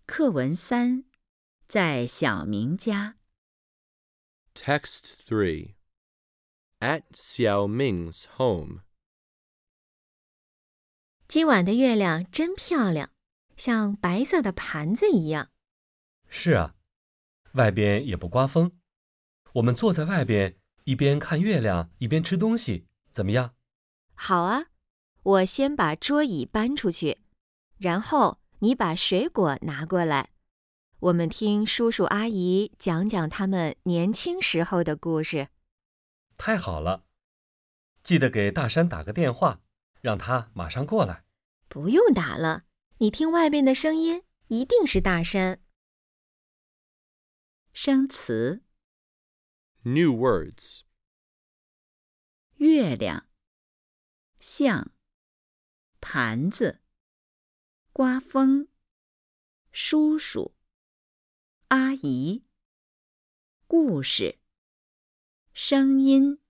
课文3，在小明家。 Text 3. At Xiao Ming's home. 今晚的月亮真漂亮，像白色的盘子一样。 是啊，外边也不刮风，我们坐在外边，一边看月亮，一边吃东西，怎么样？ 好啊，我先把桌椅搬出去，然后你把水果拿过来。我们听叔叔阿姨讲讲他们年轻时候的故事。 太好了，记得给大山打个电话，让他马上过来。 不用打了，你听外边的声音，一定是大山。 生词： New words. 月亮、像、盘子、刮风、叔叔、阿姨、故事、声音。